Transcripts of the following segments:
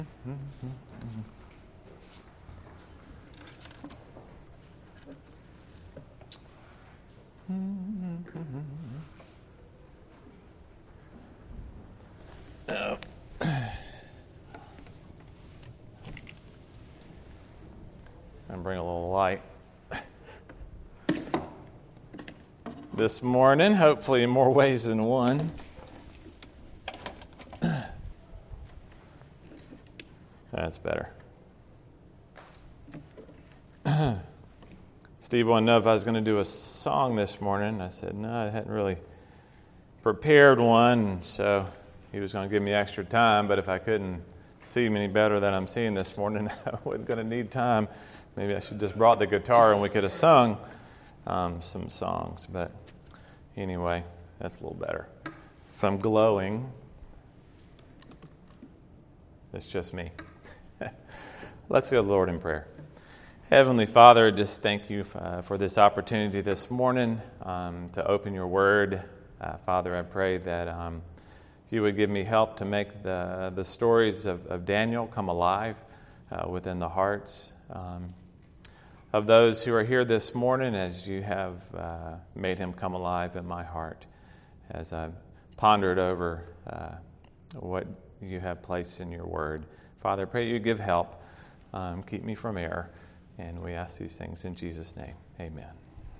And bring a little light this morning, hopefully in more ways than one. That's better. Steve wanted to know if I was going to do a song this morning. I said, no, I hadn't really prepared one, so he was going to give me extra time, but if I couldn't see him any better than I'm seeing this morning, I wasn't going to need time. Maybe I should just brought the guitar and we could have sung some songs, but anyway, that's a little better. If I'm glowing, it's just me. Let's go to the Lord in prayer. Heavenly Father, just thank you for this opportunity this morning to open your word. Father, I pray that you would give me help to make the stories of Daniel come alive within the hearts of those who are here this morning, as you have made him come alive in my heart as I've pondered over what you have placed in your word. Father, I pray you give help. Keep me from error. And we ask these things in Jesus' name. Amen.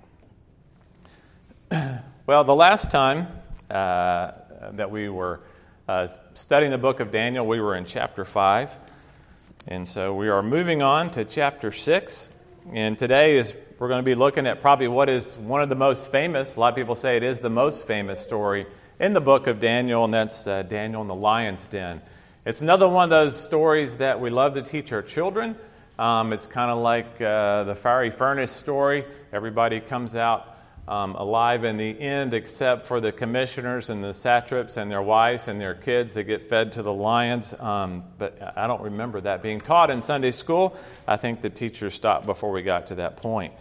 Well, the last time that we were studying the book of Daniel, we were in chapter 5. And so we are moving on to chapter 6. And today we're going to be looking at probably what is one of the most famous, a lot of people say it is the most famous story in the book of Daniel, and that's Daniel in the lion's den. It's another one of those stories that we love to teach our children. It's kind of like the fiery furnace story. Everybody comes out alive in the end, except for the commissioners and the satraps and their wives and their kids. They get fed to the lions. But I don't remember that being taught in Sunday school. I think the teachers stopped before we got to that point.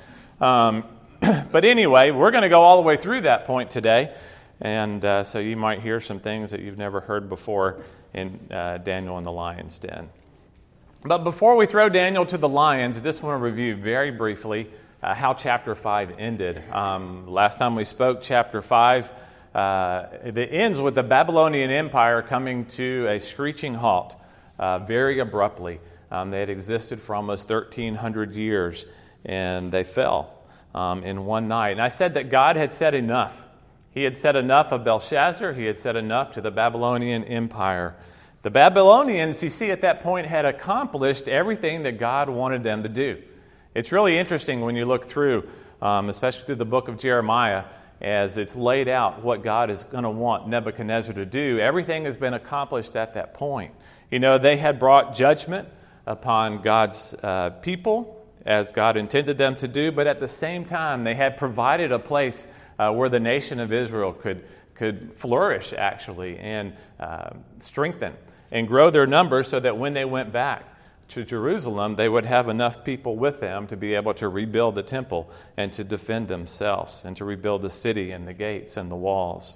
But anyway, we're going to go all the way through that point today. And so you might hear some things that you've never heard before in Daniel in the lion's den. But before we throw Daniel to the lions, I just want to review very briefly how chapter 5 ended. Last time we spoke, chapter 5, it ends with the Babylonian Empire coming to a screeching halt very abruptly. They had existed for almost 1,300 years, and they fell in one night. And I said that God had said enough. He had said enough of Belshazzar. He had said enough to the Babylonian Empire. The Babylonians, you see, at that point had accomplished everything that God wanted them to do. It's really interesting when you look through, especially through the book of Jeremiah, as it's laid out what God is going to want Nebuchadnezzar to do. Everything has been accomplished at that point. You know, they had brought judgment upon God's people, as God intended them to do, but at the same time, they had provided a place where the nation of Israel could flourish, actually, and strengthen and grow their numbers so that when they went back to Jerusalem, they would have enough people with them to be able to rebuild the temple and to defend themselves and to rebuild the city and the gates and the walls.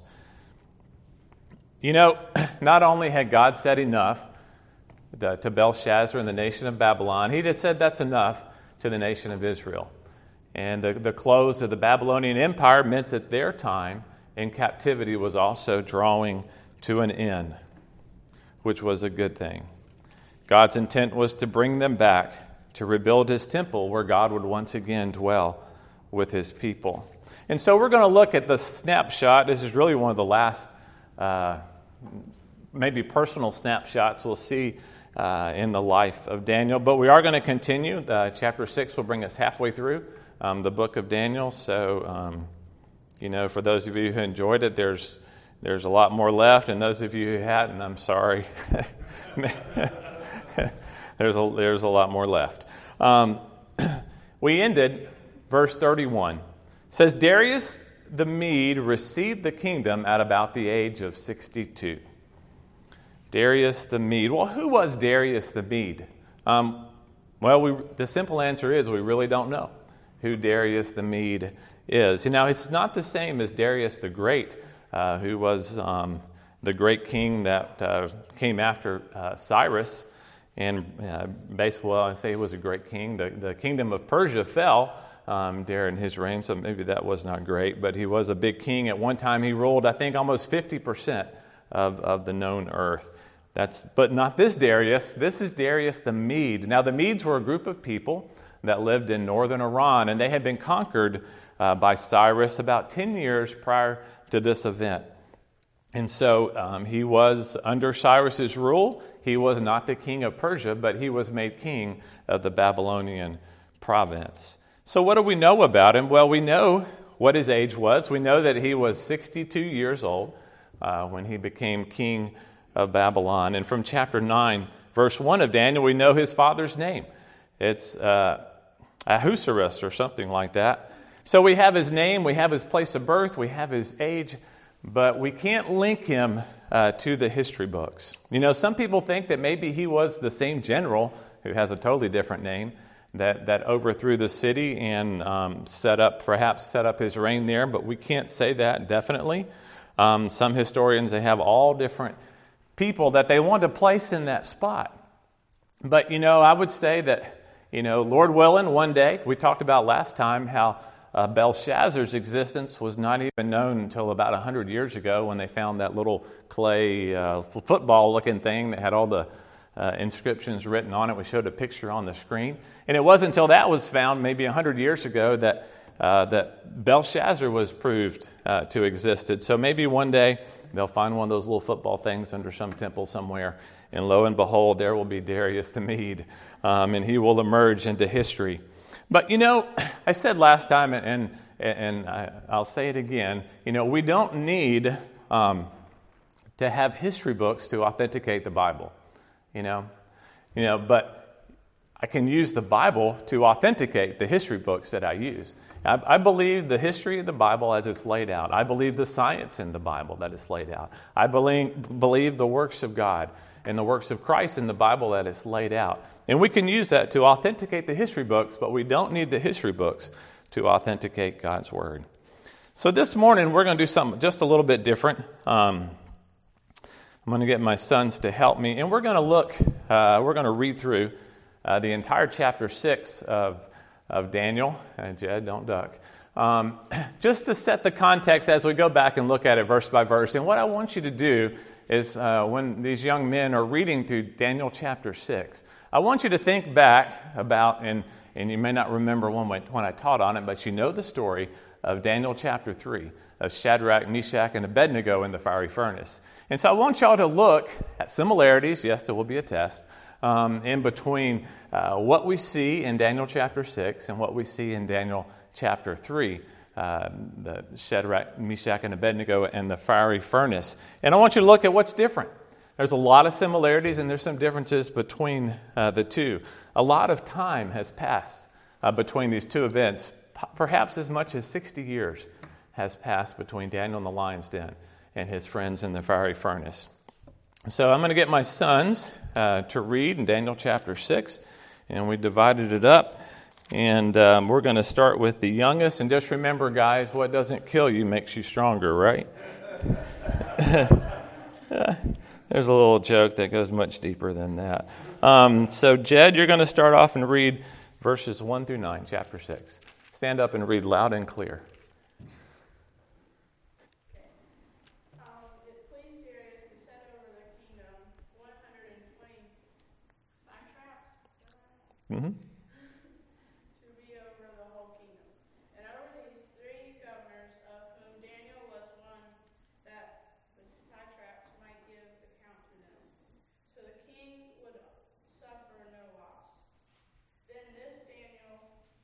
You know, not only had God said enough to Belshazzar and the nation of Babylon, he had said that's enough to the nation of Israel. And the close of the Babylonian Empire meant that their time in captivity was also drawing to an end, which was a good thing. God's intent was to bring them back to rebuild his temple where God would once again dwell with his people. And so we're going to look at the snapshot. This is really one of the last maybe personal snapshots we'll see in the life of Daniel. But we are going to continue. Chapter 6 will bring us halfway through the book of Daniel. So, you know, for those of you who enjoyed it, there's a lot more left. And those of you who hadn't, I'm sorry. There's a lot more left. We ended verse 31. It says, Darius the Mede received the kingdom at about the age of 62. Darius the Mede. Well, who was Darius the Mede? The simple answer is we really don't know who Darius the Mede is. Now, it's not the same as Darius the Great, who was the great king that came after Cyrus And basically, well, I say he was a great king. The kingdom of Persia fell during his reign, so maybe that was not great. But he was a big king. At one time, he ruled, I think, almost 50% of the known earth. But not this Darius. This is Darius the Mede. Now, the Medes were a group of people that lived in northern Iran, and they had been conquered by Cyrus about 10 years prior to this event. And so he was under Cyrus's rule. He was not the king of Persia, but he was made king of the Babylonian province. So what do we know about him? Well, we know what his age was. We know that he was 62 years old when he became king of Babylon. And from chapter 9, verse 1 of Daniel, we know his father's name. It's Ahasuerus or something like that. So we have his name, we have his place of birth, we have his age, but we can't link him to the history books. You know, some people think that maybe he was the same general who has a totally different name that overthrew the city and set up his reign there, but we can't say that definitely. Some historians, they have all different people that they want to place in that spot. But, you know, I would say that, you know, Lord willing, one day, we talked about last time how Belshazzar's existence was not even known until about 100 years ago when they found that little clay football-looking thing that had all the inscriptions written on it. We showed a picture on the screen. And it wasn't until that was found maybe 100 years ago that Belshazzar was proved to existed. So maybe one day they'll find one of those little football things under some temple somewhere, and lo and behold, there will be Darius the Mede, and he will emerge into history. But, you know, I said last time, and I'll say it again, you know, we don't need to have history books to authenticate the Bible, you know, but I can use the Bible to authenticate the history books that I use. I believe the history of the Bible as it's laid out. I believe the science in the Bible that it's laid out. I believe the works of God and the works of Christ in the Bible that it's laid out. And we can use that to authenticate the history books, but we don't need the history books to authenticate God's Word. So this morning, we're going to do something just a little bit different. I'm going to get my sons to help me, and we're going to read through the entire chapter 6 of Daniel. Jed, don't duck. Just to set the context as we go back and look at it verse by verse. And what I want you to do is when these young men are reading through Daniel chapter 6, I want you to think back about, and you may not remember when I taught on it, but you know the story of Daniel chapter 3, of Shadrach, Meshach, and Abednego in the fiery furnace. And so I want y'all to look at similarities, yes, there will be a test, in between what we see in Daniel chapter 6 and what we see in Daniel chapter 3, the Shadrach, Meshach, and Abednego and the fiery furnace. And I want you to look at what's different. There's a lot of similarities and there's some differences between the two. A lot of time has passed between these two events. Perhaps as much as 60 years has passed between Daniel in the lion's den and his friends in the fiery furnace. So I'm going to get my sons to read in Daniel chapter 6, and we divided it up. And we're going to start with the youngest. And just remember, guys, what doesn't kill you makes you stronger, right? There's a little joke that goes much deeper than that. So, Jed, you're going to start off and read verses 1 through 9, chapter 6. Stand up and read loud and clear. It pleased Darius to set over the kingdom 120 satraps to be over the whole kingdom. And over these 3 governors, of whom Daniel was one, that the satraps might give account to them. So the king would suffer no loss. Then this Daniel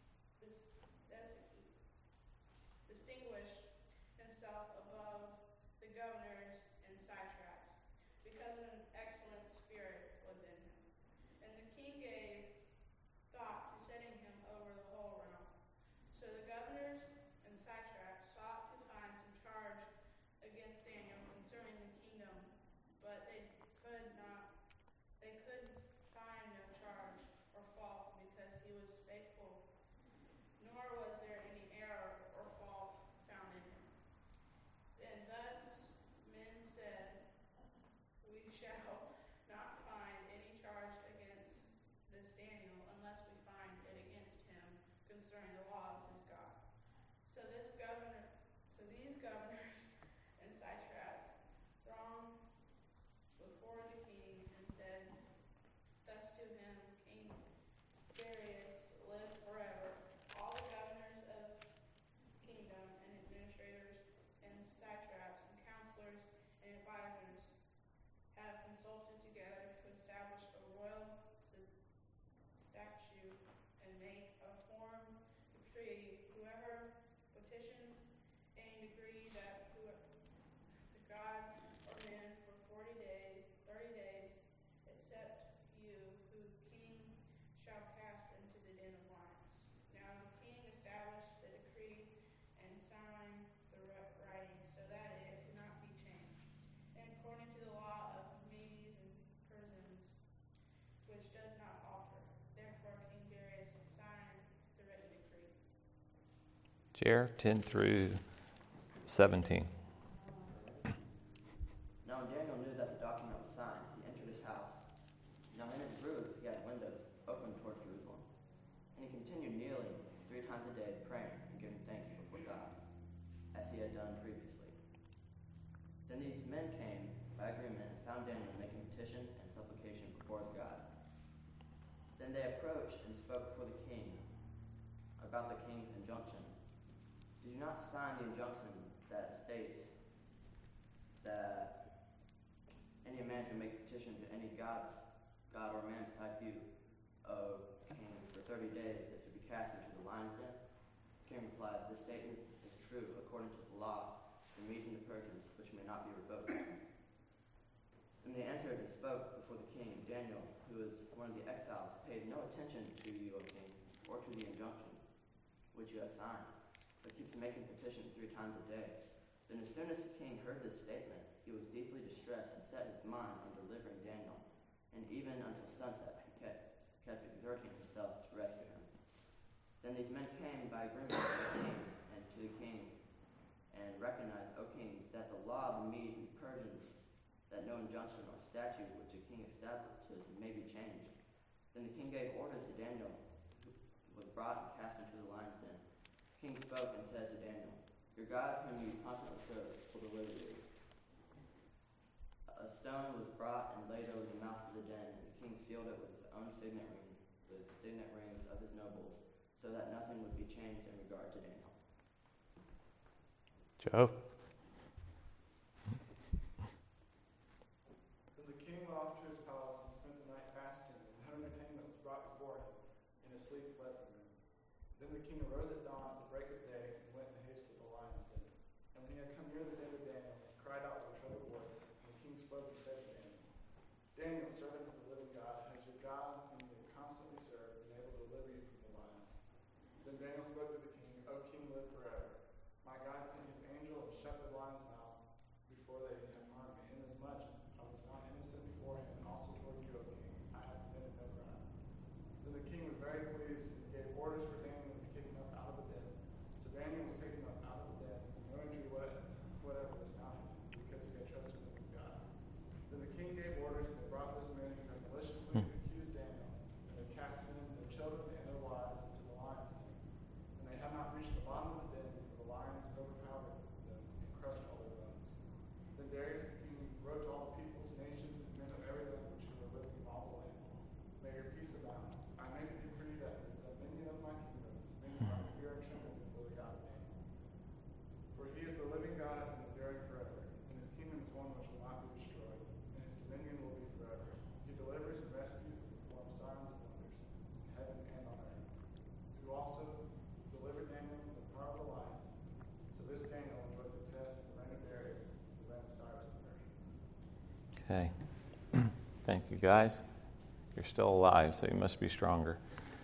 distinguished himself above the governors and satraps, because an excellent spirit was in him. And the king gave thought Jer, 10 through 17. Now when Daniel knew that the document was signed, he entered his house. Now in his roof he had windows open toward Jerusalem. And he continued kneeling 3 times a day, praying and giving thanks before God, as he had done previously. Then these men came by agreement and found Daniel making petition and supplication before his God. Then they approached and spoke before the king about the king's injunction. Do not sign the injunction that states that any man who makes petition to any god or man beside you, O king, for 30 days is to be cast into the lion's den. The king replied, this statement is true according to the law, the Medes and the Persians, which may not be revoked. And they answered and spoke before the king. Daniel, who was one of the exiles, paid no attention to you, O king, or to the injunction which you have signed, but keeps making petition 3 times a day. Then as soon as the king heard this statement, he was deeply distressed and set his mind on delivering Daniel. And even until sunset, he kept exerting himself to rescue him. Then these men came by agreement to the king and recognized, O king, that the law of the Medes and Persians, that no injunction or statute which the king establishes may be changed. Then the king gave orders to Daniel, who was brought and cast into the lion's den. The king spoke and said to Daniel, your God, whom you constantly serve, will deliver you. A stone was brought and laid over the mouth of the den, and the king sealed it with his own signet ring, with the signet rings of his nobles, so that nothing would be changed in regard to Daniel. Joe? Then the king went off to his palace and spent the night fasting, and no entertainment was brought before him, and his sleep fled from him. Then the king arose at dawn at the break of day, and went in haste to the lion's den. And when he had come near the den of Daniel, he cried out with a treble voice, and the king spoke and said to Daniel, Daniel, servant of the living God, has your God, whom you have constantly served, been able to deliver you from the lions? Then Daniel spoke to the king, O king, live forever. My God sent his angel and shut the lion's mouth before they had harmed me, inasmuch I was found innocent before him, and also toward you, O king, I have committed no crime. Then the king was very pleased, and gave orders for Daniel to be taken up out of the den. So Daniel was taken up out of the den, and no injury whatever was found in him, because he had trusted in his God. Then the king gave orders, and they brought those men who had maliciously accused Daniel, and they cast them, their children, and their wives into the lion's den. And they had not reached the bottom of the den, for the lions overpowered them and crushed all their bones. Then Darius the king wrote to all the peoples, nations, and men of every language who were living in all the land, may your peace abound. I make a decree that the dominion of my kingdom may not fear and tremble before the God of Daniel. For he is the living God and enduring forever, and his kingdom is one which will not be destroyed, and his dominion will be forever. He delivers and rescues and performs signs and wonders in heaven and on earth. Who also delivered Daniel from the power of the lions. So this Daniel enjoyed success in the reign of Darius, the reign of Cyrus the Persian. Okay. Thank you, guys. You're still alive, so you must be stronger.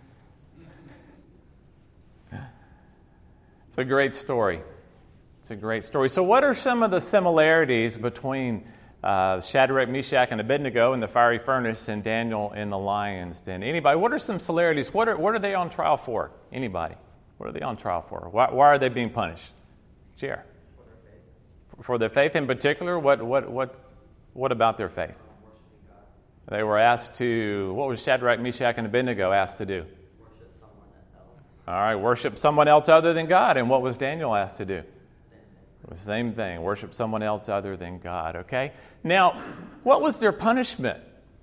It's a great story. It's a great story. So what are some of the similarities between Shadrach, Meshach, and Abednego in the fiery furnace and Daniel in the lion's den? Anybody? What are some similarities? What are they on trial for? Anybody? What are they on trial for? Why are they being punished? Jer. For their faith in particular? What about their faith? They were asked to, what was Shadrach, Meshach, and Abednego asked to do? Worship someone else. All right, worship someone else other than God. And what was Daniel asked to do? The same thing, worship someone else other than God, okay? Now, what was their punishment?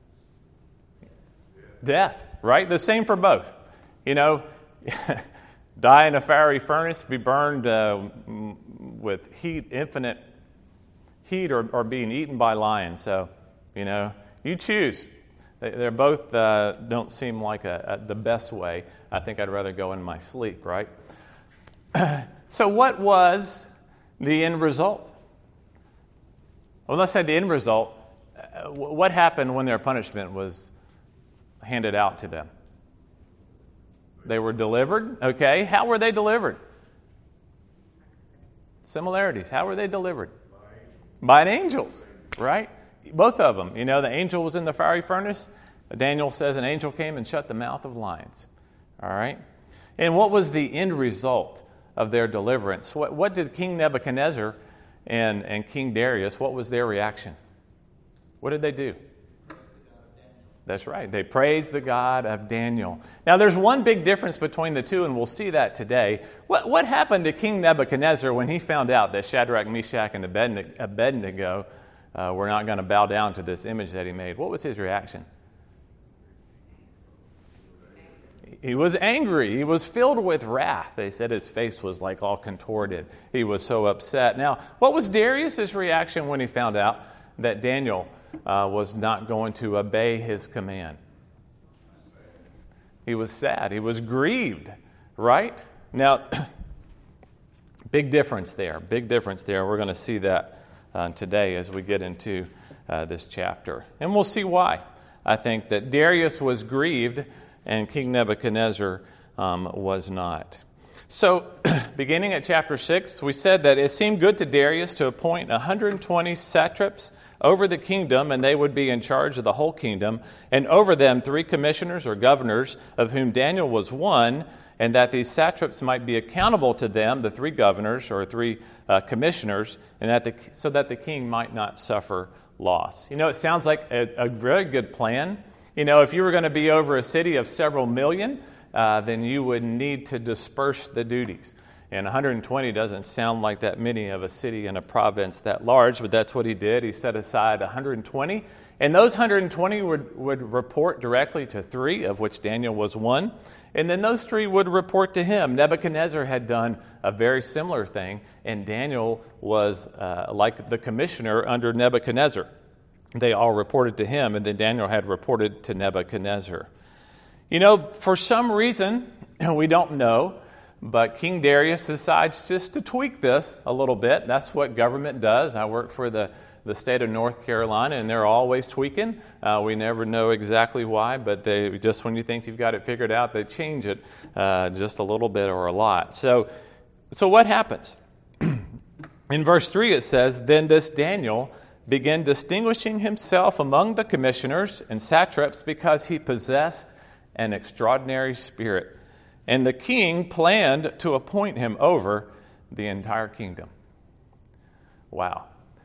Death, right? The same for both. You know, die in a fiery furnace, be burned with heat, infinite heat, or being eaten by lions. So, you know, you choose. They're both don't seem like the best way. I think I'd rather go in my sleep, right? So what was the end result? Well, let's say the end result. What happened when their punishment was handed out to them? They were delivered. Okay, how were they delivered? Similarities. How were they delivered? By angels, right? Both of them. You know, the angel was in the fiery furnace. Daniel says an angel came and shut the mouth of lions. All right? And what was the end result of their deliverance. What did King Nebuchadnezzar and King Darius, what was their reaction? What did they do? That's right. They praised the God of Daniel. Now, there's one big difference between the two, and we'll see that today. What happened to King Nebuchadnezzar when he found out that Shadrach, Meshach, and Abednego were not going to bow down to this image that he made? What was his reaction? He was angry. He was filled with wrath. They said his face was like all contorted. He was so upset. Now, what was Darius's reaction when he found out that Daniel was not going to obey his command? He was sad. He was grieved, right? Now, big difference there. Big difference there. We're going to see that today as we get into this chapter. And we'll see why. I think that Darius was grieved and King Nebuchadnezzar was not. So, beginning at chapter 6, we said that it seemed good to Darius to appoint 120 satraps over the kingdom, and they would be in charge of the whole kingdom, and over them 3 commissioners or governors, of whom Daniel was one, and that these satraps might be accountable to them, the 3 governors or 3 commissioners, and so that the king might not suffer loss. You know, it sounds like a very good plan. You know, if you were going to be over a city of several million, then you would need to disperse the duties. And 120 doesn't sound like that many of a city and a province that large, but that's what he did. He set aside 120. And those 120 would report directly to 3, of which Daniel was one. And then those 3 would report to him. Nebuchadnezzar had done a very similar thing, and Daniel was like the commissioner under Nebuchadnezzar. They all reported to him, and then Daniel had reported to Nebuchadnezzar. You know, for some reason, we don't know, but King Darius decides just to tweak this a little bit. That's what government does. I work for the state of North Carolina, and they're always tweaking. We never know exactly why, but they just when you think you've got it figured out, they change it just a little bit or a lot. So what happens? In verse 3 it says, "Then this Daniel began distinguishing himself among the commissioners and satraps because he possessed an extraordinary spirit. And the king planned to appoint him over the entire kingdom." Wow.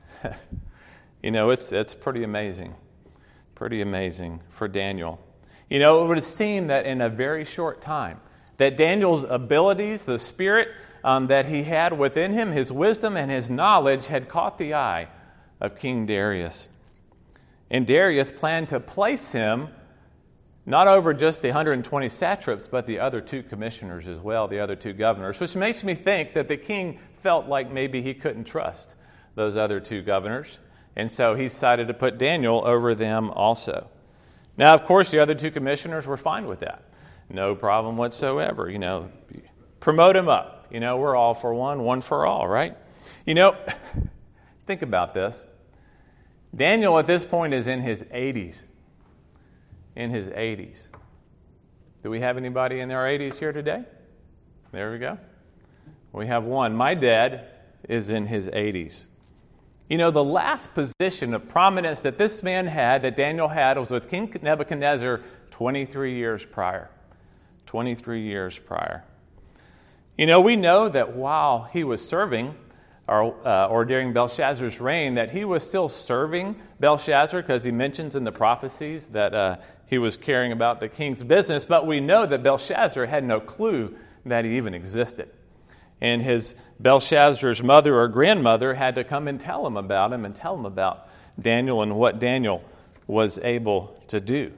You know, it's pretty amazing. Pretty amazing for Daniel. You know, it would seem that in a very short time, that Daniel's abilities, the spirit that he had within him, his wisdom and his knowledge had caught the eye of King Darius. And Darius planned to place him not over just the 120 satraps, but the other 2 commissioners as well, the other 2 governors, which makes me think that the king felt like maybe he couldn't trust those other 2 governors. And so he decided to put Daniel over them also. Now, of course, the other 2 commissioners were fine with that. No problem whatsoever. You know, promote him up. You know, we're all for one, one for all, right? You know, think about this. Daniel at this point is in his 80s. In his 80s. Do we have anybody in their 80s here today? There we go. We have one. My dad is in his 80s. You know, the last position of prominence that this man had, that Daniel had, was with King Nebuchadnezzar 23 years prior. 23 years prior. You know, we know that while he was serving, or during Belshazzar's reign, that he was still serving Belshazzar, because he mentions in the prophecies that he was caring about the king's business. But we know that Belshazzar had no clue that he even existed. And his Belshazzar's mother or grandmother had to come and tell him about him and tell him about Daniel and what Daniel was able to do.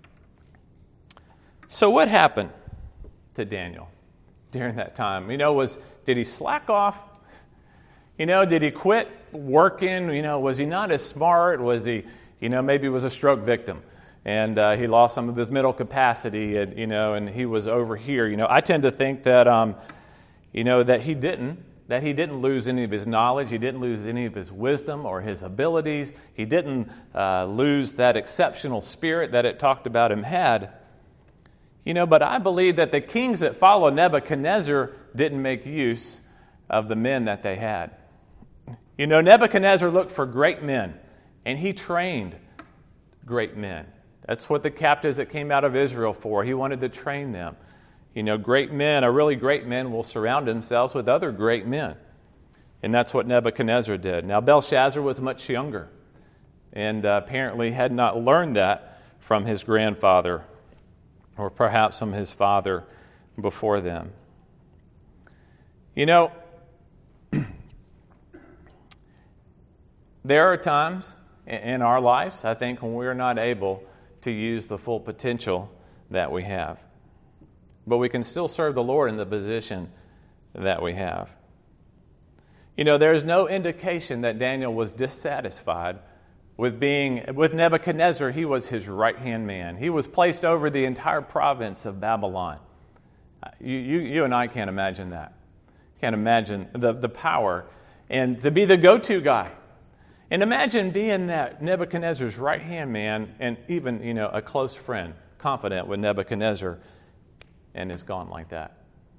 So what happened to Daniel during that time? You know, did he slack off? You know, did he quit working? You know, was he not as smart? Was he, you know, maybe he was a stroke victim and he lost some of his mental capacity and, you know, and he was over here. You know, I tend to think that, you know, that he didn't lose any of his knowledge. He didn't lose any of his wisdom or his abilities. He didn't lose that exceptional spirit that it talked about him had. You know, but I believe that the kings that followed Nebuchadnezzar didn't make use of the men that they had. You know, Nebuchadnezzar looked for great men, and he trained great men. That's what the captives that came out of Israel for. He wanted to train them. Great men, or really great men, will surround themselves with other great men. And that's what Nebuchadnezzar did. Now, Belshazzar was much younger and apparently had not learned that from his grandfather or perhaps from his father before them. There are times in our lives, I think, when we're not able to use the full potential that we have. But we can still serve the Lord in the position that we have. There's no indication that Daniel was dissatisfied with Nebuchadnezzar. He was his right-hand man. He was placed over the entire province of Babylon. You and I can't imagine that. Can't imagine the power and to be the go-to guy. And imagine being that Nebuchadnezzar's right-hand man and even, a close friend, confident with Nebuchadnezzar, and it's gone like that,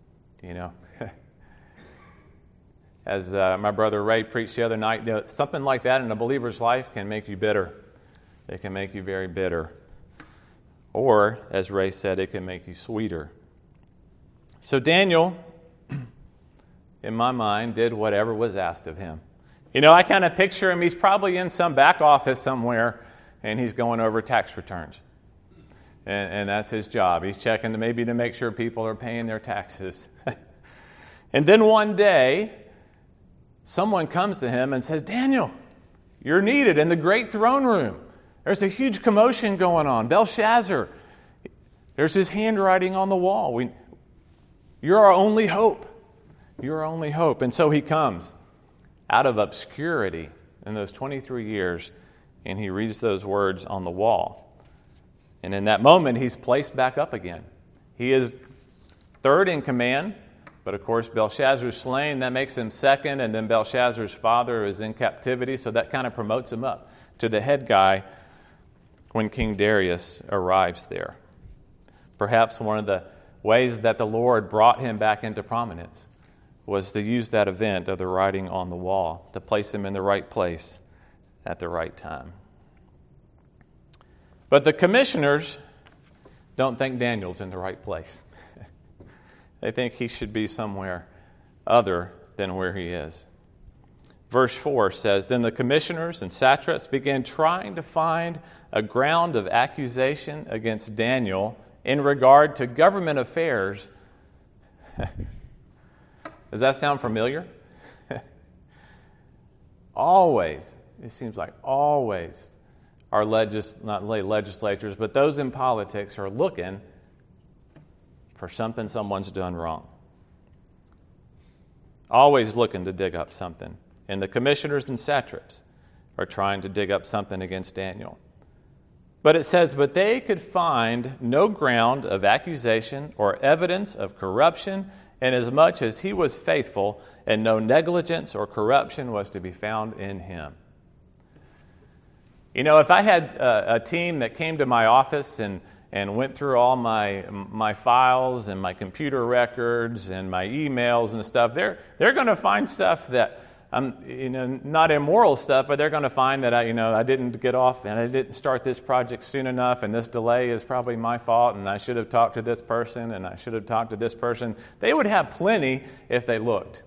As my brother Ray preached the other night, something like that in a believer's life can make you bitter. It can make you very bitter. Or, as Ray said, it can make you sweeter. So Daniel, in my mind, did whatever was asked of him. I kind of picture him, he's probably in some back office somewhere, and he's going over tax returns. And that's his job. He's checking to make sure people are paying their taxes. And then one day, someone comes to him and says, Daniel, you're needed in the great throne room. There's a huge commotion going on. Belshazzar, there's his handwriting on the wall. You're our only hope. You're our only hope. And so he comes out of obscurity in those 23 years, and he reads those words on the wall. And in that moment, he's placed back up again. He is third in command, but of course, Belshazzar's slain. That makes him second, and then Belshazzar's father is in captivity, so that kind of promotes him up to the head guy when King Darius arrives there. Perhaps one of the ways that the Lord brought him back into prominence was to use that event of the writing on the wall to place him in the right place at the right time. But the commissioners don't think Daniel's in the right place. They think he should be somewhere other than where he is. Verse 4 says, Then the commissioners and satraps began trying to find a ground of accusation against Daniel in regard to government affairs. Does that sound familiar? Always, it seems like always, our not legislators, but those in politics are looking for something someone's done wrong. Always looking to dig up something. And the commissioners and satraps are trying to dig up something against Daniel. But it says, But they could find no ground of accusation or evidence of corruption, inasmuch as he was faithful, and no negligence or corruption was to be found in him. If I had a team that came to my office and went through all my files and my computer records and my emails and stuff, they're going to find stuff that not immoral stuff, but they're going to find that I didn't get off and I didn't start this project soon enough, and this delay is probably my fault, and I should have talked to this person, and I should have talked to this person. They would have plenty if they looked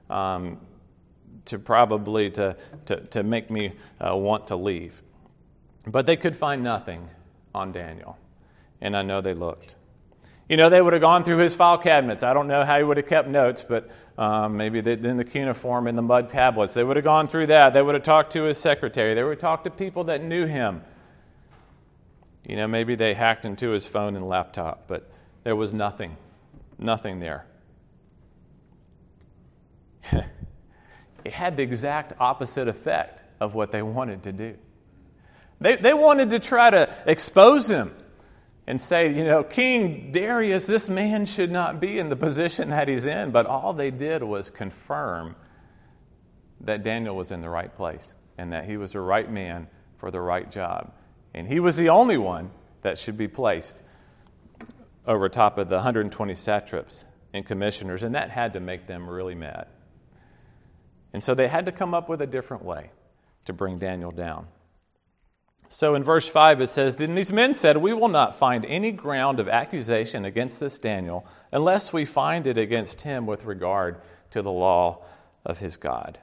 to make me want to leave. But they could find nothing on Daniel, and I know they looked. They would have gone through his file cabinets. I don't know how he would have kept notes, but maybe in the cuneiform and the mud tablets. They would have gone through that. They would have talked to his secretary. They would have talked to people that knew him. Maybe they hacked into his phone and laptop, but there was nothing there. It had the exact opposite effect of what they wanted to do. They wanted to try to expose him and say, King Darius, this man should not be in the position that he's in. But all they did was confirm that Daniel was in the right place and that he was the right man for the right job. And he was the only one that should be placed over top of the 120 satraps and commissioners, and that had to make them really mad. And so they had to come up with a different way to bring Daniel down. So in verse 5 it says, "Then these men said, 'We will not find any ground of accusation against this Daniel unless we find it against him with regard to the law of his God.'"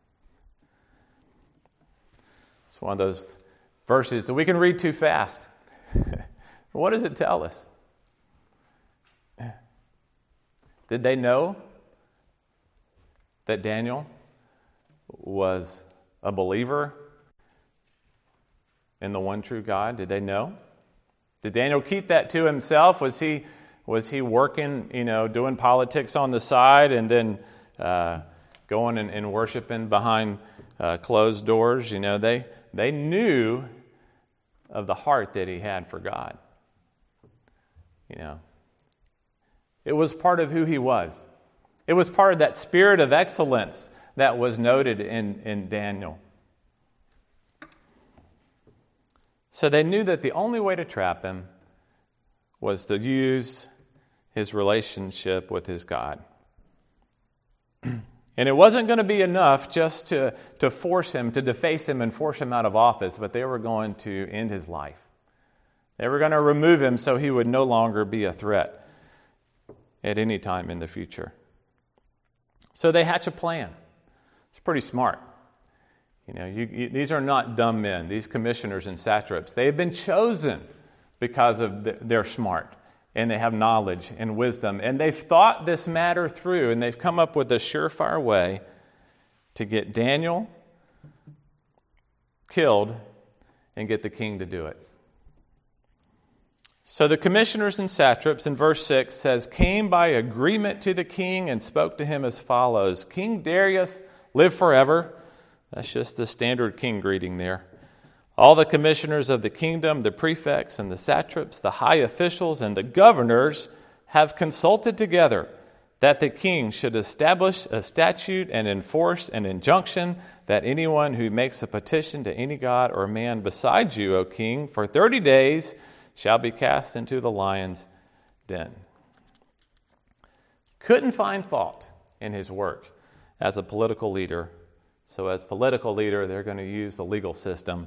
It's one of those verses that we can read too fast. What does it tell us? Did they know that Daniel was a believer in the one true God? Did they know? Did Daniel keep that to himself? Was he working, doing politics on the side and then going and worshiping behind closed doors? They knew of the heart that he had for God. It was part of who he was. It was part of that spirit of excellence that was noted in Daniel. So they knew that the only way to trap him was to use his relationship with his God. And it wasn't going to be enough just to force him, to deface him and force him out of office, but they were going to end his life. They were going to remove him so he would no longer be a threat at any time in the future. So they hatch a plan. It's pretty smart. These are not dumb men. These commissioners and satraps, they have been chosen because of they're smart and they have knowledge and wisdom. And they've thought this matter through and they've come up with a surefire way to get Daniel killed and get the king to do it. So the commissioners and satraps in verse 6 says, "Came by agreement to the king and spoke to him as follows. 'King Darius, live forever.'" That's just the standard king greeting there. "All the commissioners of the kingdom, the prefects and the satraps, the high officials and the governors have consulted together that the king should establish a statute and enforce an injunction that anyone who makes a petition to any god or man besides you, O king, for 30 days shall be cast into the lion's den." Couldn't find fault in his work as a political leader. So as political leader, they're going to use the legal system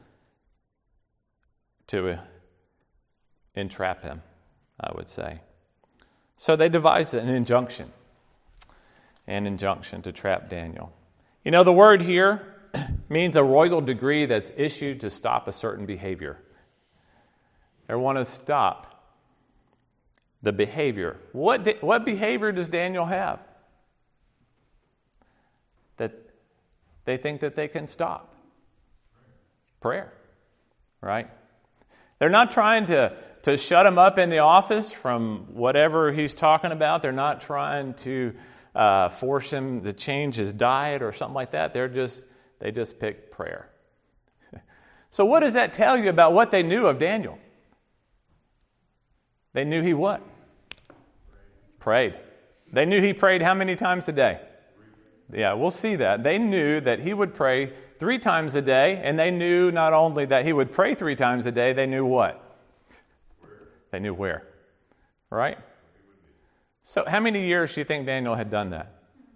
to entrap him, I would say. So they devised an injunction to trap Daniel. The word here means a royal decree that's issued to stop a certain behavior. They want to stop the behavior. What behavior does Daniel have that they think that they can stop? Prayer, right? They're not trying to shut him up in the office from whatever he's talking about. They're not trying to force him to change his diet or something like that. They just pick prayer. So what does that tell you about what they knew of Daniel? They knew he what? Prayed. They knew he prayed how many times a day? Yeah, we'll see that. They knew that he would pray 3 times a day, and they knew not only that he would pray 3 times a day, they knew what? They knew where. Right? So how many years do you think Daniel had done that?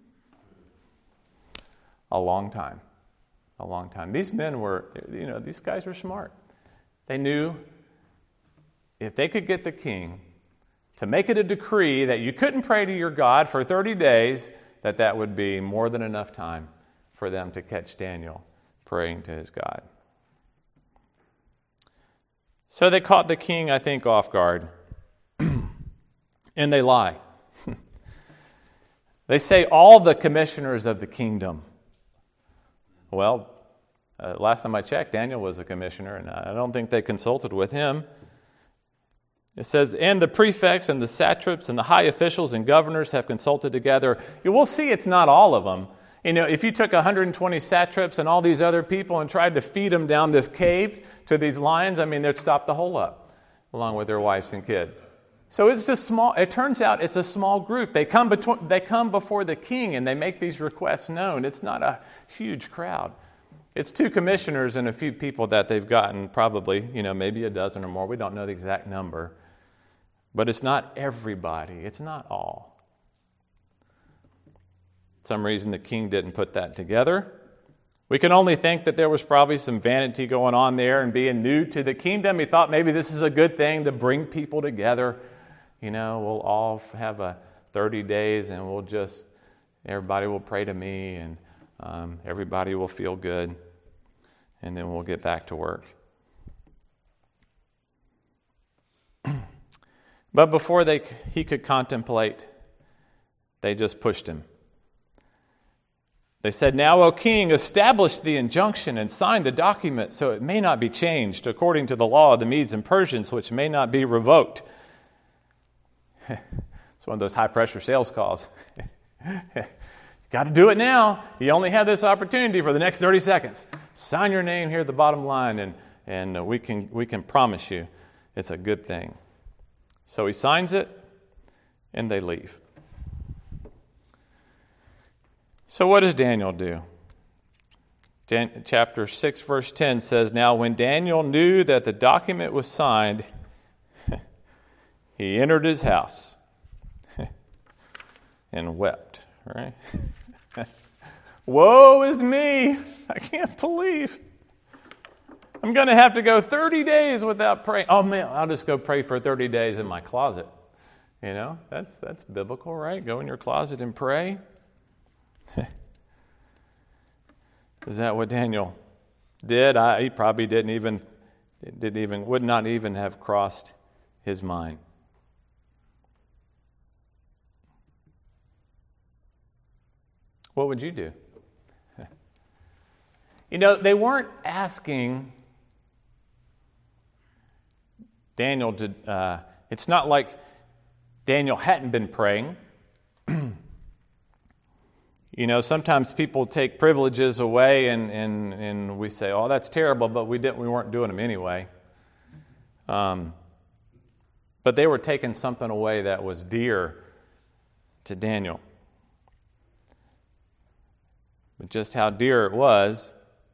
A long time. A long time. These men were, these guys were smart. They knew if they could get the king to make it a decree that you couldn't pray to your God for 30 days, that would be more than enough time for them to catch Daniel praying to his God. So they caught the king, I think, off guard. And they lie. They say all the commissioners of the kingdom. Well, last time I checked, Daniel was a commissioner, and I don't think they consulted with him. It says, "And the prefects and the satraps and the high officials and governors have consulted together." We'll see it's not all of them. If you took 120 satraps and all these other people and tried to feed them down this cave to these lions, they'd stop the whole up, along with their wives and kids. So it's just small. It turns out it's a small group. They come before the king and they make these requests known. It's not a huge crowd. It's 2 commissioners and a few people that they've gotten, probably, maybe a dozen or more. We don't know the exact number. But it's not everybody. It's not all. For some reason, the king didn't put that together. We can only think that there was probably some vanity going on there, and being new to the kingdom, he thought maybe this is a good thing to bring people together. We'll all have a 30 days and everybody will pray to me, and everybody will feel good, and then we'll get back to work. But before he could contemplate, they just pushed him. They said, "Now, O king, establish the injunction and sign the document so it may not be changed according to the law of the Medes and Persians, which may not be revoked." It's one of those high-pressure sales calls. Got to do it now. You only have this opportunity for the next 30 seconds. Sign your name here at the bottom line, and we can promise you it's a good thing. So he signs it, and they leave. So what does Daniel do? Chapter 6, verse 10 says, "Now when Daniel knew that the document was signed, he entered his house and wept." Right? Woe is me! I can't believe I'm going to have to go 30 days without praying. Oh man, I'll just go pray for 30 days in my closet. That's biblical, right? Go in your closet and pray. Is that what Daniel did? He probably would not even have crossed his mind. What would you do? They weren't asking Daniel to, it's not like Daniel hadn't been praying. Sometimes people take privileges away and we say, "Oh, that's terrible," but we weren't doing them anyway. But they were taking something away that was dear to Daniel. But just how dear it was,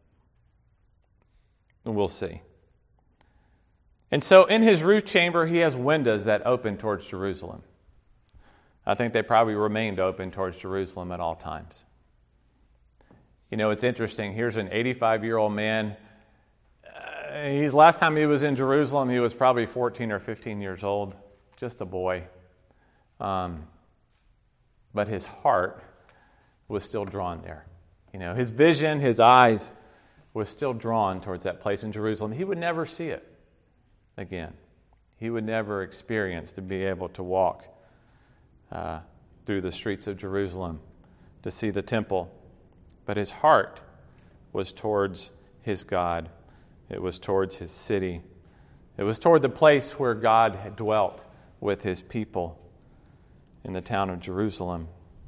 we'll see. And so in his roof chamber, he has windows that open towards Jerusalem. I think they probably remained open towards Jerusalem at all times. It's interesting. Here's an 85-year-old man. Last time he was in Jerusalem, he was probably 14 or 15 years old, just a boy. But his heart was still drawn there. His vision, his eyes was still drawn towards that place in Jerusalem. He would never see it again. He would never experience to be able to walk through the streets of Jerusalem to see the temple. But his heart was towards his God. It was towards his city. It was toward the place where God had dwelt with his people in the town of Jerusalem.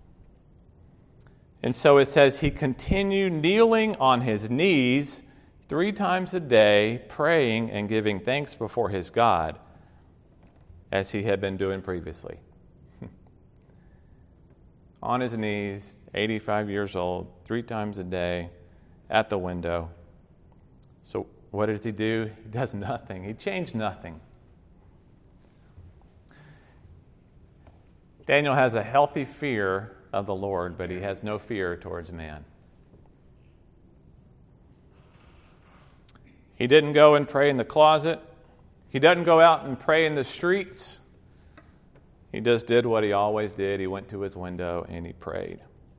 And so it says he continued kneeling on his knees 3 times a day, praying and giving thanks before his God, as he had been doing previously. On his knees, 85 years old, 3 times a day, at the window. So what does he do? He does nothing. He changed nothing. Daniel has a healthy fear of the Lord, but he has no fear towards man. He didn't go and pray in the closet. He doesn't go out and pray in the streets. He just did what he always did. He went to his window and he prayed.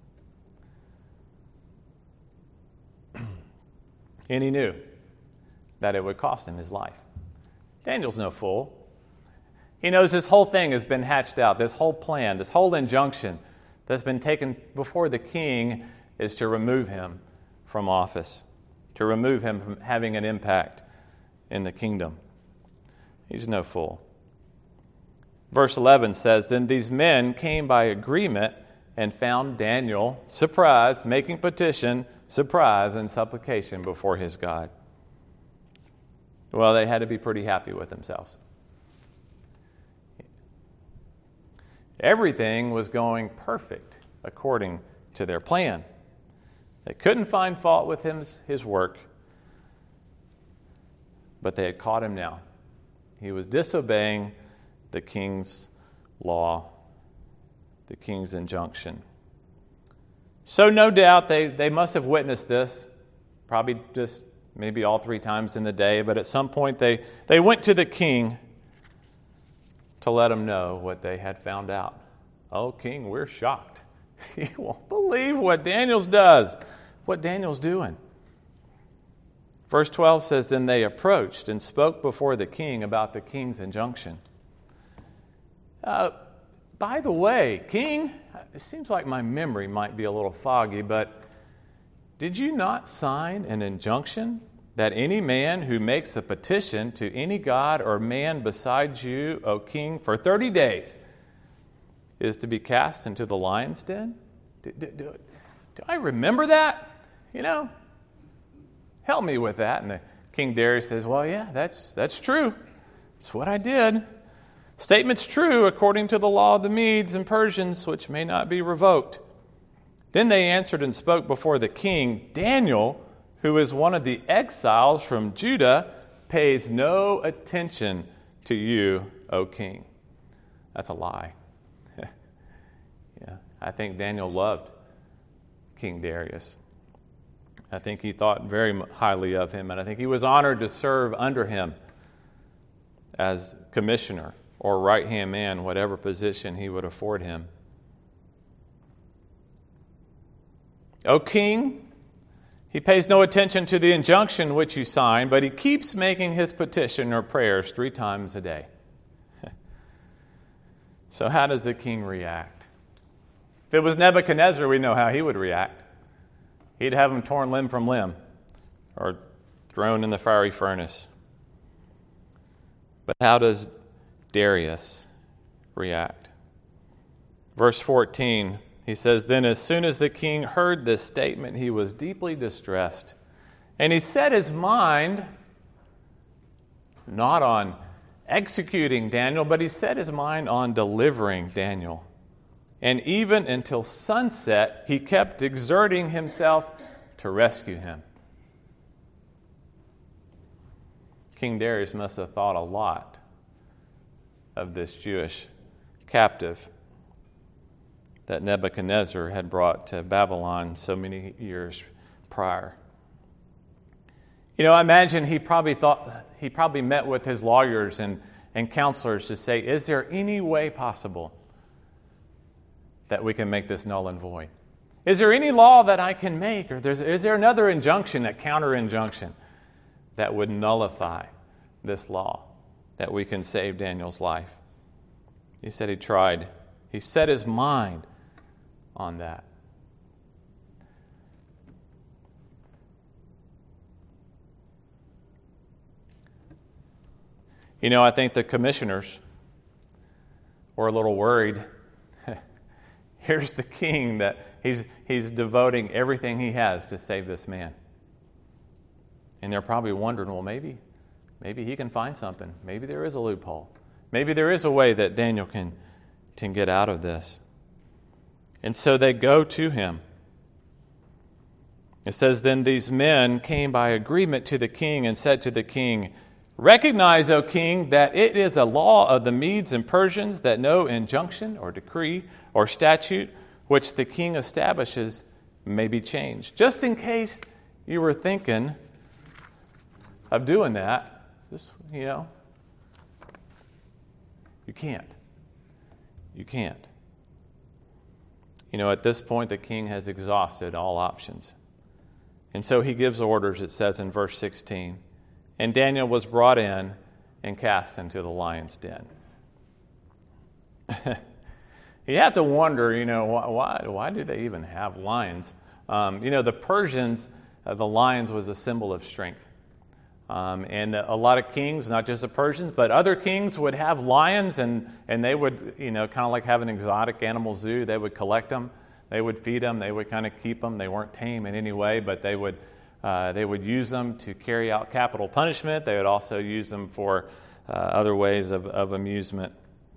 And he knew that it would cost him his life. Daniel's no fool. He knows this whole thing has been hatched out. This whole plan, this whole injunction that's been taken before the king is to remove him from office, to remove him from having an impact in the kingdom. He's no fool. Verse 11 says, "Then these men came by agreement and found Daniel, surprise, making petition, surprise, and supplication before his God." Well, they had to be pretty happy with themselves. Everything was going perfect according to their plan. They couldn't find fault with his work, but they had caught him now. He was disobeying the king's law, the king's injunction. So no doubt they must have witnessed this. probably just maybe all 3 times in the day, but at some point they went to the king to let him know what they had found out. Oh, king, we're shocked. You won't believe what Daniel's doing. Verse 12 says, then they approached and spoke before the king about the king's injunction. By the way, king, it seems like my memory might be a little foggy, but did you not sign an injunction that any man who makes a petition to any god or man besides you, O king, for 30 days is to be cast into the lion's den? Do I remember that? Help me with that. And King Darius says, well, yeah, that's true. That's what I did. Statement's true according to the law of the Medes and Persians, which may not be revoked. Then they answered and spoke before the king. Daniel, who is one of the exiles from Judah, pays no attention to you, O king. That's a lie. Yeah, I think Daniel loved King Darius. I think he thought very highly of him, and I think he was honored to serve under him as commissioner or right-hand man, whatever position he would afford him. O king, he pays no attention to the injunction which you signed, but he keeps making his petition or prayers 3 times a day. So how does the king react? If it was Nebuchadnezzar, we know how he would react. He'd have him torn limb from limb or thrown in the fiery furnace. But how does Darius react? Verse 14, he says, then as soon as the king heard this statement, he was deeply distressed. And he set his mind not on executing Daniel, but he set his mind on delivering Daniel. And even until sunset, he kept exerting himself to rescue him. King Darius must have thought a lot of this Jewish captive that Nebuchadnezzar had brought to Babylon so many years prior. I imagine he probably met with his lawyers and counselors to say, is there any way possible that we can make this null and void? Is there any law that I can make? Or is there another injunction, a counter-injunction, that would nullify this law, that we can save Daniel's life? He said he tried. He set his mind on that. I think the commissioners were a little worried. Here's the king that he's devoting everything he has to save this man. And they're probably wondering, well, maybe he can find something. Maybe there is a loophole. Maybe there is a way that Daniel can get out of this. And so they go to him. It says, then these men came by agreement to the king and said to the king, recognize, O king, that it is a law of the Medes and Persians that no injunction or decree or statute which the king establishes may be changed. Just in case you were thinking of doing that, you can't. You can't. At this point, the king has exhausted all options. And so he gives orders, it says in verse 16, and Daniel was brought in and cast into the lion's den. You have to wonder, why do they even have lions? The Persians, the lions was a symbol of strength. And a lot of kings, not just the Persians, but other kings would have lions, and they would, kind of like have an exotic animal zoo. They would collect them, they would feed them, they would kind of keep them. They weren't tame in any way, but they would use them to carry out capital punishment. They would also use them for other ways of amusement.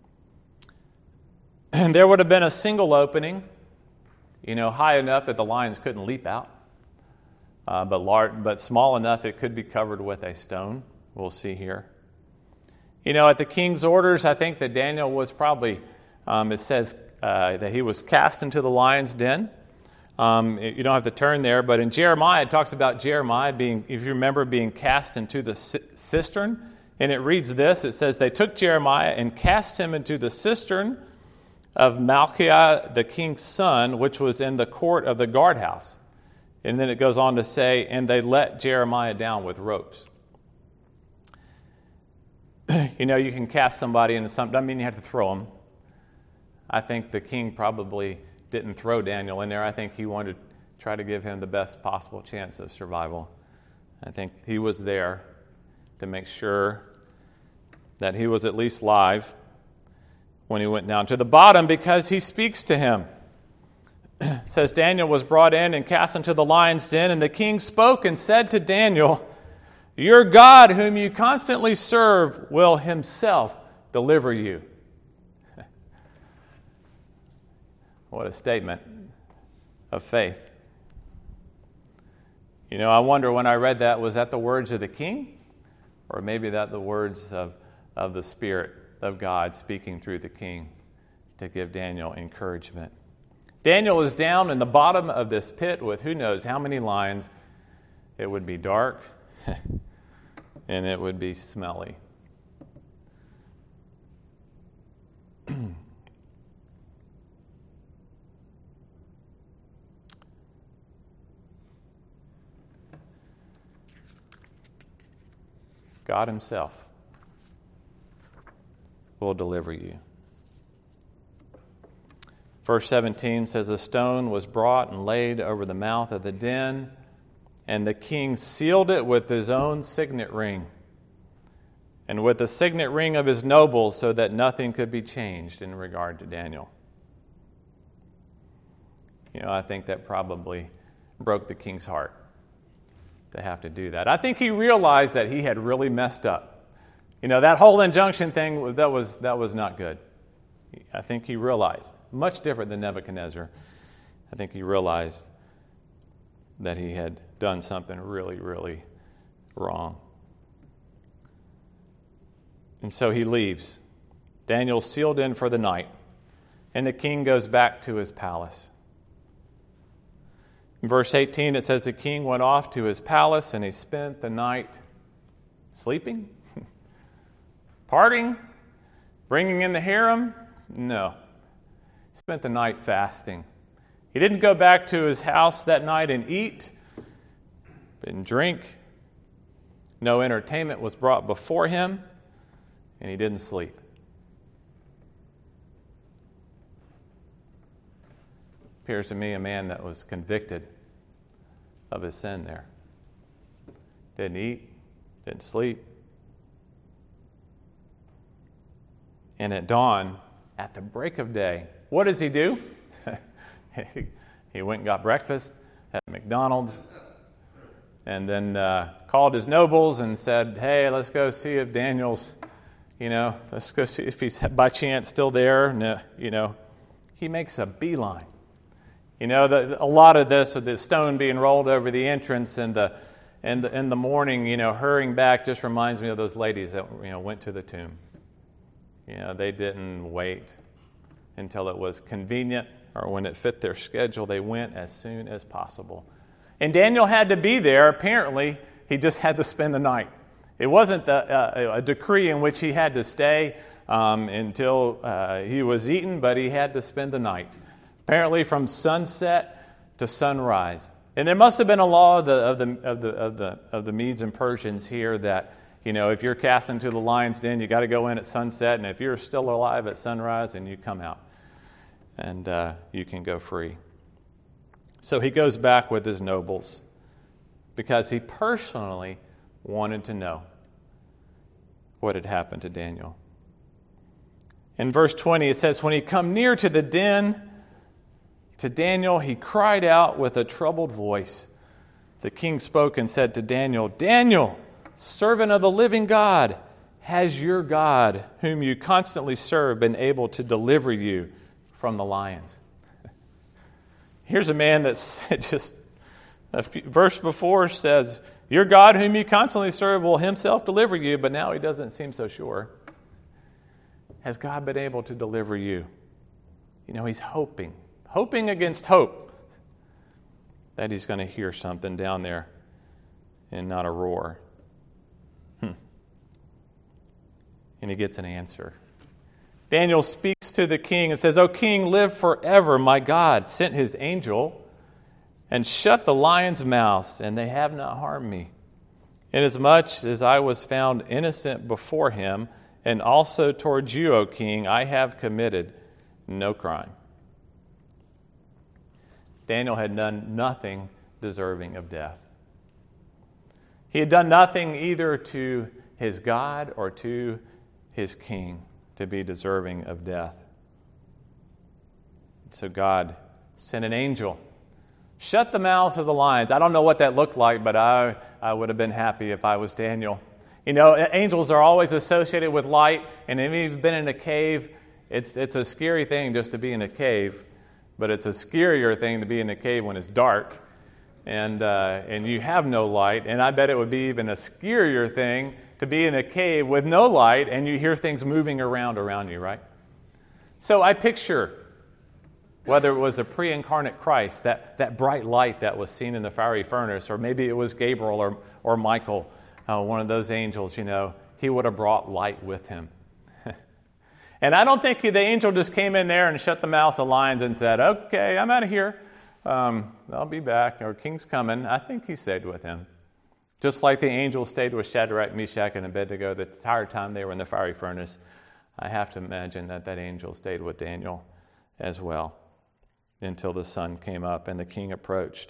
And there would have been a single opening, high enough that the lions couldn't leap out, but small enough it could be covered with a stone. We'll see here. At the king's orders, I think that Daniel was probably, it says that he was cast into the lion's den. You don't have to turn there, but in Jeremiah, it talks about Jeremiah being, if you remember, being cast into the cistern. And it reads this. It says, they took Jeremiah and cast him into the cistern of Malchiah, the king's son, which was in the court of the guardhouse. And then it goes on to say, and they let Jeremiah down with ropes. You can cast somebody into something. Doesn't mean you have to throw them. I think the king probably didn't throw Daniel in there. I think he wanted to try to give him the best possible chance of survival. I think he was there to make sure that he was at least live when he went down to the bottom, because he speaks to him. It says, Daniel was brought in and cast into the lion's den, and the king spoke and said to Daniel, your God, whom you constantly serve, will himself deliver you. What a statement of faith. I wonder when I read that, was that the words of the king? Or maybe that the words of the Spirit of God speaking through the king to give Daniel encouragement. Daniel is down in the bottom of this pit with who knows how many lions. It would be dark and it would be smelly. God himself will deliver you. Verse 17 says, a stone was brought and laid over the mouth of the den, and the king sealed it with his own signet ring and with the signet ring of his nobles, so that nothing could be changed in regard to Daniel. I think that probably broke the king's heart to have to do that. I think he realized that he had really messed up. That whole injunction thing, that was not good. I think he realized, much different than Nebuchadnezzar, I think he realized that he had done something really, really wrong. And so he leaves. Daniel's sealed in for the night, and the king goes back to his palace. In verse 18, it says the king went off to his palace, and he spent the night sleeping, partying, bringing in the harem. No. He spent the night fasting. He didn't go back to his house that night and eat, didn't drink. No entertainment was brought before him, and he didn't sleep. Appears to me a man that was convicted of his sin there. Didn't eat, didn't sleep. And at dawn, at the break of day, what does he do? He went and got breakfast at McDonald's, and then called his nobles and said, hey, let's go see if Daniel's, let's go see if he's by chance still there. No, he makes a beeline. A lot of this, with the stone being rolled over the entrance and in the morning, hurrying back, just reminds me of those ladies that went to the tomb. They didn't wait until it was convenient or when it fit their schedule. They went as soon as possible. And Daniel had to be there. Apparently, he just had to spend the night. It wasn't a decree in which he had to stay until he was eaten, but he had to spend the night. Apparently, from sunset to sunrise. And there must have been a law of the Medes and Persians here that, if you're cast into the lion's den, you got to go in at sunset, and if you're still alive at sunrise, then you come out, and you can go free. So he goes back with his nobles because he personally wanted to know what had happened to Daniel. In verse 20, it says, when he come near to the den, to Daniel, he cried out with a troubled voice. The king spoke and said to Daniel, Daniel, servant of the living God, has your God, whom you constantly serve, been able to deliver you from the lions? Here's a man that's just a verse before says, your God, whom you constantly serve, will himself deliver you, but now he doesn't seem so sure. Has God been able to deliver you? He's hoping against hope. that he's going to hear something down there and not a roar. And he gets an answer. Daniel speaks to the king and says, "O king, live forever. My God sent his angel and shut the lions' mouths, and they have not harmed me, inasmuch as I was found innocent before him, and also towards you, O king, I have committed no crime." Daniel had done nothing deserving of death. He had done nothing either to his God or to his king to be deserving of death. So God sent an angel, shut the mouths of the lions. I don't know what that looked like, but I would have been happy if I was Daniel. You know, angels are always associated with light, and if you've been in a cave, it's a scary thing just to be in a cave, but it's a scarier thing to be in a cave when it's dark and you have no light. And I bet it would be even a scarier thing to be in a cave with no light and you hear things moving around you, right? So I picture, whether it was a pre-incarnate Christ, that bright light that was seen in the fiery furnace, or maybe it was Gabriel or Michael, one of those angels, he would have brought light with him. And I don't think the angel just came in there and shut the mouths of lions and said, "Okay, I'm out of here. I'll be back," or "King's coming." I think he stayed with him. Just like the angel stayed with Shadrach, Meshach, and Abednego the entire time they were in the fiery furnace, I have to imagine that angel stayed with Daniel as well until the sun came up and the king approached.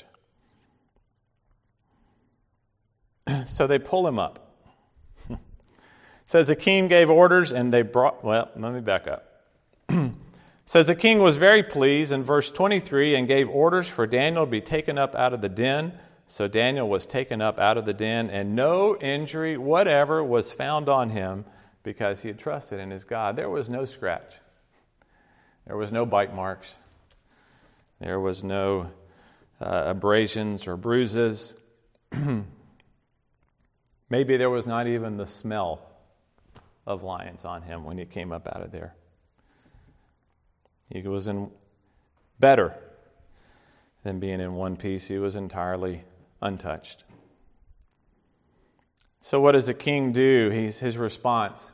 So they pull him up. It says the king gave orders and they brought, let me back up. It says the king was very pleased in verse 23 and gave orders for Daniel to be taken up out of the den. So Daniel was taken up out of the den, and no injury whatever was found on him because he had trusted in his God. There was no scratch. There was no bite marks. There was no abrasions or bruises. Maybe there was not even the smell of lions on him when he came up out of there. He was in better than being in one piece. He was entirely untouched. So what does the king do? His response,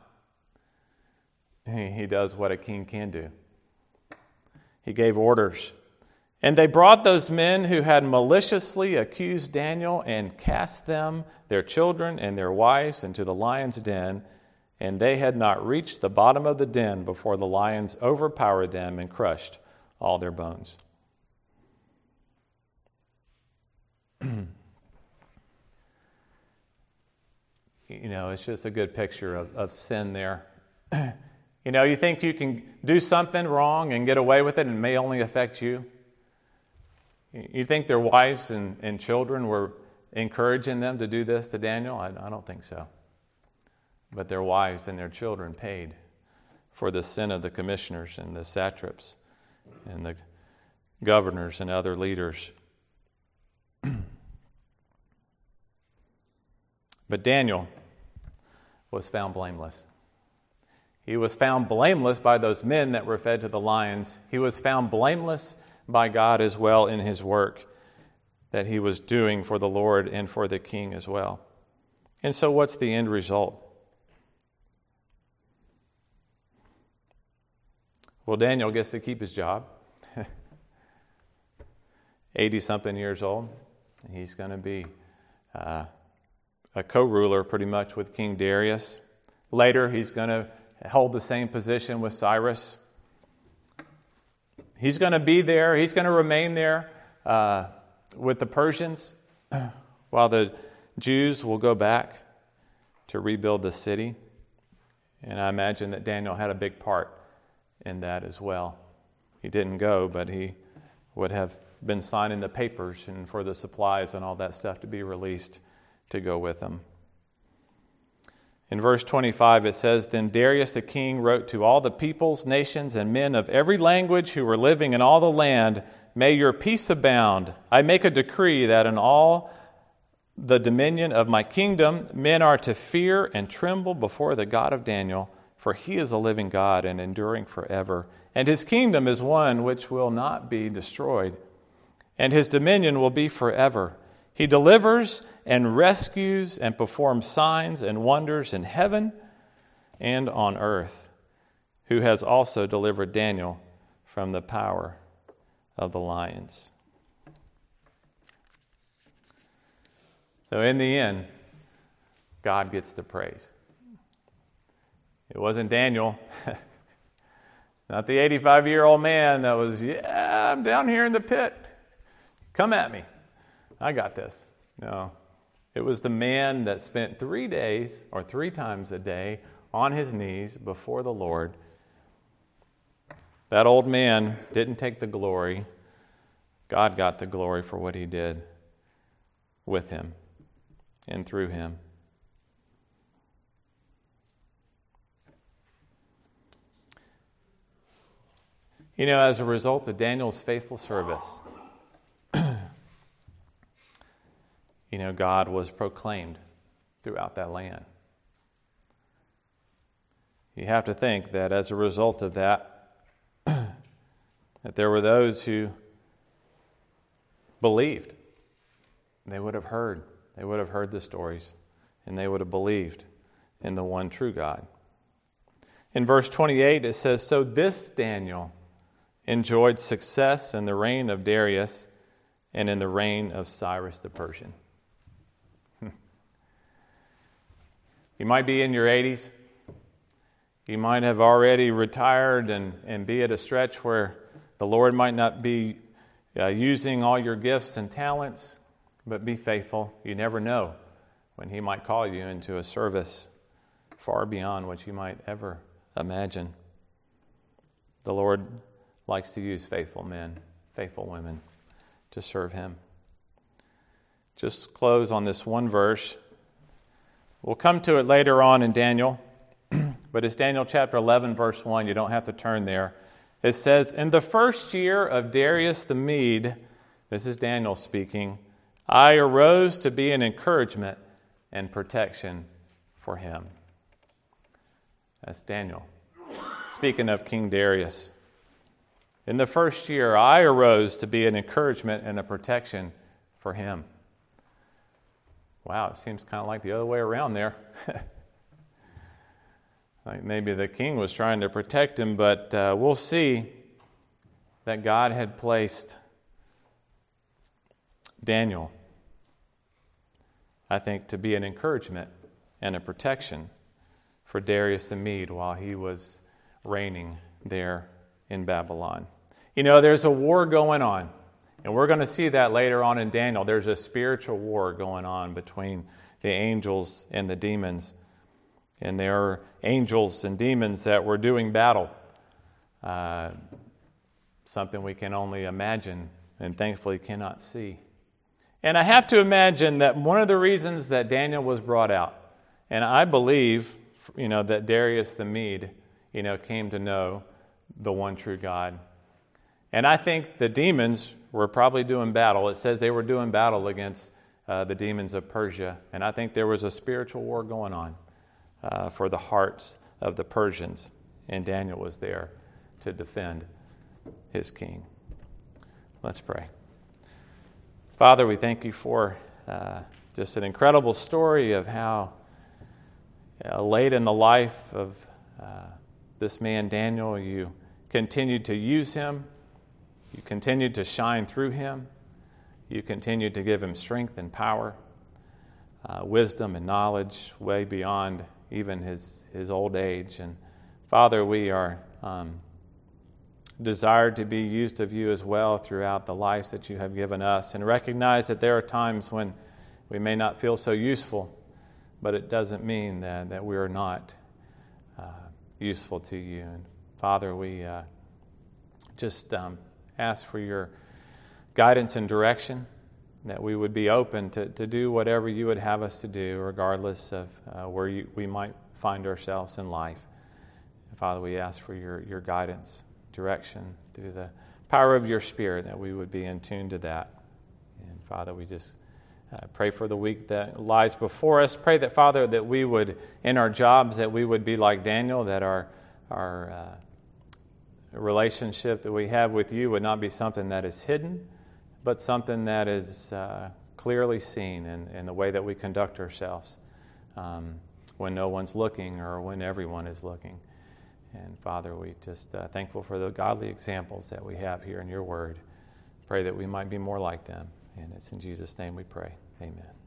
he does what a king can do. He gave orders. And they brought those men who had maliciously accused Daniel and cast them, their children and their wives, into the lion's den. And they had not reached the bottom of the den before the lions overpowered them and crushed all their bones. It's just a good picture of sin there. You think you can do something wrong and get away with it and it may only affect you? You think their wives and children were encouraging them to do this to Daniel? I don't think so. But their wives and their children paid for the sin of the commissioners and the satraps and the governors and other leaders. But Daniel was found blameless. He was found blameless by those men that were fed to the lions. He was found blameless by God as well in his work that he was doing for the Lord and for the king as well. And so what's the end result? Well, Daniel gets to keep his job. 80-something years old. He's going to be a co-ruler pretty much with King Darius. Later, he's going to hold the same position with Cyrus. He's going to be there. He's going to remain there with the Persians while the Jews will go back to rebuild the city. And I imagine that Daniel had a big part in that as well. He didn't go, but he would have been signing the papers and for the supplies and all that stuff to be released to go with him. In verse 25 it says, Then Darius the king wrote to all the peoples, nations, and men of every language who were living in all the land, May your peace abound. I make a decree that in all the dominion of my kingdom men are to fear and tremble before the God of Daniel, for he is a living God and enduring forever, and his kingdom is one which will not be destroyed. and his dominion will be forever. He delivers and rescues and performs signs and wonders in heaven and on earth, who has also delivered Daniel from the power of the lions." So in the end, God gets the praise. It wasn't Daniel, not the 85-year-old man that was, "Yeah, I'm down here in the pit. Come at me. I got this." No. It was the man that spent 3 days or 3 times a day on his knees before the Lord. That old man didn't take the glory. God got the glory for what he did with him and through him. You know, as a result of Daniel's faithful service, God was proclaimed throughout that land. You have to think that as a result of that, that there were those who believed. They would have heard the stories, and they would have believed in the one true God. In verse 28, it says, "So this Daniel enjoyed success in the reign of Darius and in the reign of Cyrus the Persian." You might be in your 80s. You might have already retired and be at a stretch where the Lord might not be using all your gifts and talents, but be faithful. You never know when He might call you into a service far beyond what you might ever imagine. The Lord likes to use faithful men, faithful women to serve Him. Just close on this one verse. We'll come to it later on in Daniel, but it's Daniel chapter 11, verse 1. You don't have to turn there. It says, "In the first year of Darius the Mede," this is Daniel speaking, "I arose to be an encouragement and protection for him." That's Daniel, speaking of King Darius. In the first year, I arose to be an encouragement and a protection for him. Wow, it seems kind of like the other way around there. Like maybe the king was trying to protect him, but we'll see that God had placed Daniel, I think, to be an encouragement and a protection for Darius the Mede while he was reigning there in Babylon. You know, there's a war going on, and we're going to see that later on in Daniel. There's a spiritual war going on between the angels and the demons. And there are angels and demons that were doing battle. Something we can only imagine and thankfully cannot see. And I have to imagine that one of the reasons that Daniel was brought out, and I believe, that Darius the Mede, came to know the one true God. And I think the demons were probably doing battle. It says they were doing battle against the demons of Persia. And I think there was a spiritual war going on for the hearts of the Persians. And Daniel was there to defend his king. Let's pray. Father, we thank you for just an incredible story of how late in the life of this man Daniel, you continued to use him. You continued to shine through him. You continued to give him strength and power, wisdom and knowledge way beyond even his old age. And Father, we are desired to be used of you as well throughout the lives that you have given us, and recognize that there are times when we may not feel so useful, but it doesn't mean that we are not useful to you. And Father, we just ask for your guidance and direction, that we would be open to do whatever you would have us to do, regardless of where we might find ourselves in life. And Father, we ask for your guidance, direction, through the power of your Spirit, that we would be in tune to that. And Father, we just pray for the week that lies before us. Pray that, Father, that we would, in our jobs, that we would be like Daniel, that our relationship that we have with you would not be something that is hidden, but something that is clearly seen in the way that we conduct ourselves when no one's looking or when everyone is looking. And Father, we just thankful for the godly examples that we have here in your word. Pray that we might be more like them. And it's in Jesus' name we pray. Amen.